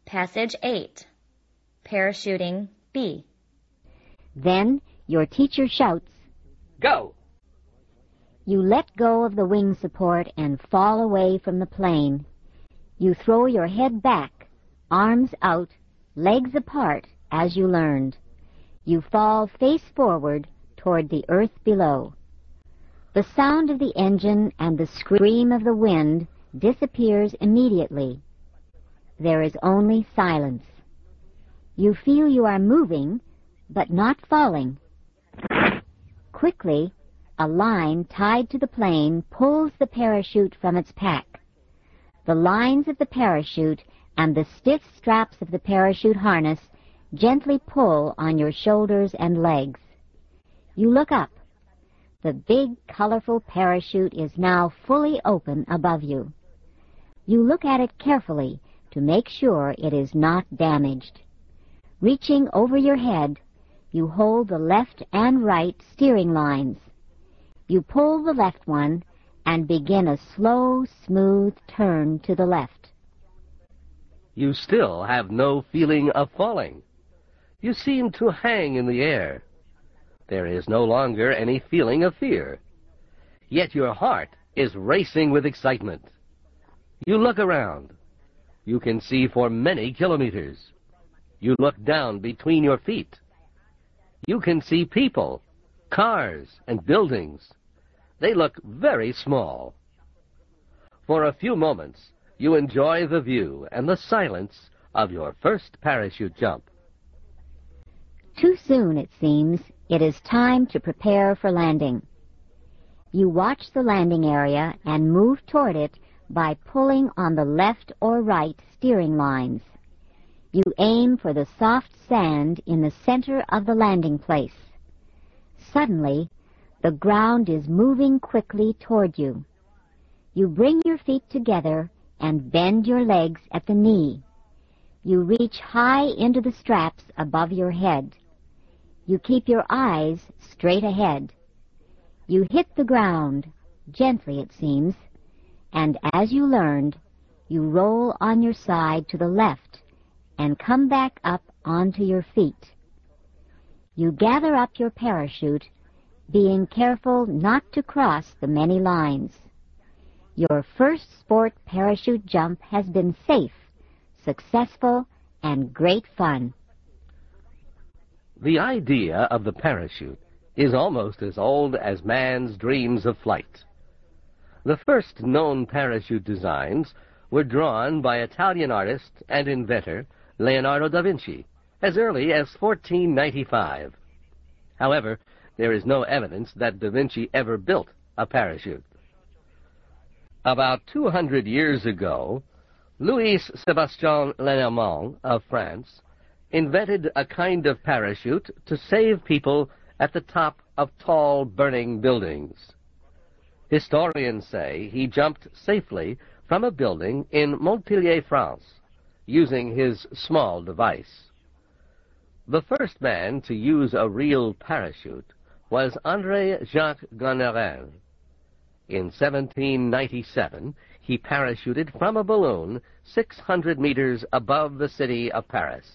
Passage 8. Parachuting B. Then your teacher shouts, Go! You let go of the wing support and fall away from the plane. You throw your head back, arms out, legs apart, as you learned. You fall face forward toward the earth below. The sound of the engine and the scream of the wind disappears immediately. There is only silence. You feel you are moving, but not falling. Quickly, a line tied to the plane pulls the parachute from its pack. The lines of the parachute and the stiff straps of the parachute harness gently pull on your shoulders and legs. You look up. The big, colorful parachute is now fully open above you. You look at it carefully to make sure it is not damaged. Reaching over your head, you hold the left and right steering lines. You pull the left one and begin a slow, smooth turn to the left. You still have no feeling of falling. You seem to hang in the air. There is no longer any feeling of fear. Yet your heart is racing with excitement. You look around. You can see for many kilometers. You look down between your feet. You can see people, cars, and buildings. They look very small. For a few moments, you enjoy the view and the silence of your first parachute jump. Too soon, it seems, it is time to prepare for landing. You watch the landing area and move toward it by pulling on the left or right steering lines. You aim for the soft sand in the center of the landing place. Suddenly, the ground is moving quickly toward you. You bring your feet together and bend your legs at the knee. You reach high into the straps above your head. You keep your eyes straight ahead. You hit the ground, gently it seems, and as you learned, you roll on your side to the left and come back up onto your feet. You gather up your parachute, being careful not to cross the many lines. Your first sport parachute jump has been safe, successful, and great fun. The idea of the parachute is almost as old as man's dreams of flight. The first known parachute designs were drawn by Italian artist and inventor Leonardo da Vinci as early as 1495. However, there is no evidence that da Vinci ever built a parachute. About 200 years ago, Louis-Sébastien Lenormand of France invented a kind of parachute to save people at the top of tall, burning buildings. Historians say he jumped safely from a building in Montpellier, France, using his small device. The first man to use a real parachute was André Jacques Garnerin. In 1797, he parachuted from a balloon 600 meters above the city of Paris.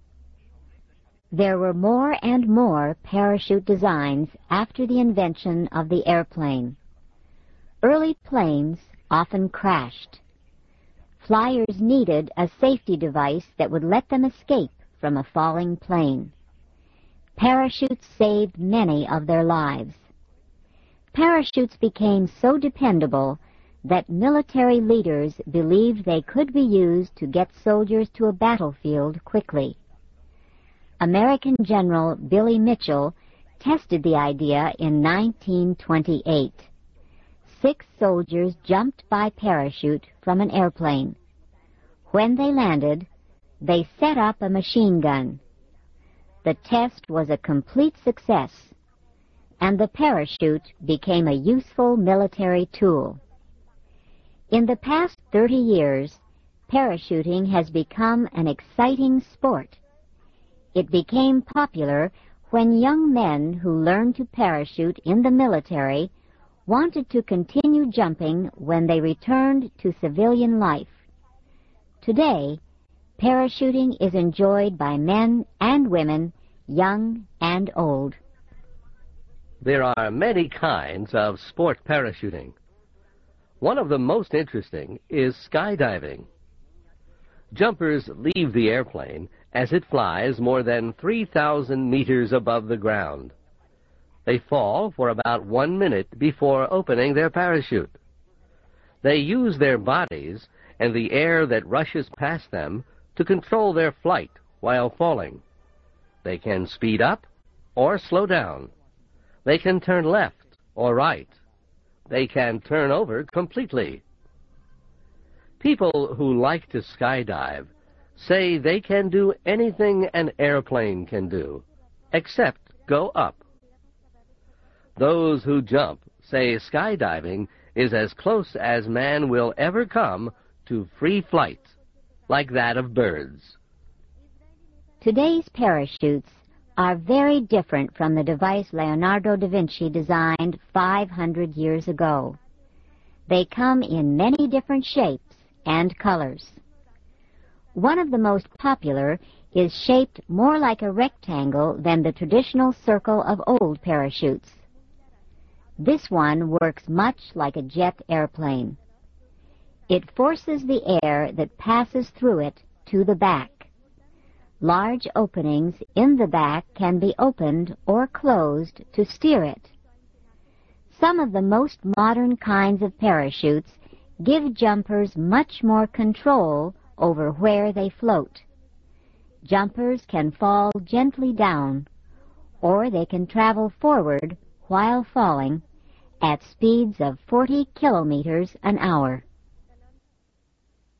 There were more and more parachute designs after the invention of the airplane. Early planes often crashed. Flyers needed a safety device that would let them escape from a falling plane. Parachutes saved many of their lives. Parachutes became so dependable that military leaders believed they could be used to get soldiers to a battlefield quickly. American General Billy Mitchell tested the idea in 1928. 6 soldiers jumped by parachute from an airplane. When they landed, they set up a machine gun. The test was a complete success, and the parachute became a useful military tool. In the past 30 years, parachuting has become an exciting sport. It became popular when young men who learned to parachute in the military wanted to continue jumping when they returned to civilian life. Today, Parachuting is enjoyed by men and women, young and old. There are many kinds of sport parachuting. One of the most interesting is skydiving. Jumpers leave the airplane as it flies more than 3,000 meters above the ground. They fall for about 1 minute before opening their parachute. They use their bodies and the air that rushes past them to control their flight while falling. They can speed up or slow down. They can turn left or right. They can turn over completely. People who like to skydive say they can do anything an airplane can do, except go up. Those who jump say skydiving is as close as man will ever come to free flight, like that of birds. Today's parachutes are very different from the device Leonardo da Vinci designed 500 years ago. They come in many different shapes and colors. One of the most popular is shaped more like a rectangle than the traditional circle of old parachutes. This one works much like a jet airplane. It forces the air that passes through it to the back. Large openings in the back can be opened or closed to steer it. Some of the most modern kinds of parachutes give jumpers much more control over where they float. Jumpers can fall gently down, or they can travel forward while falling at speeds of 40 kilometers an hour.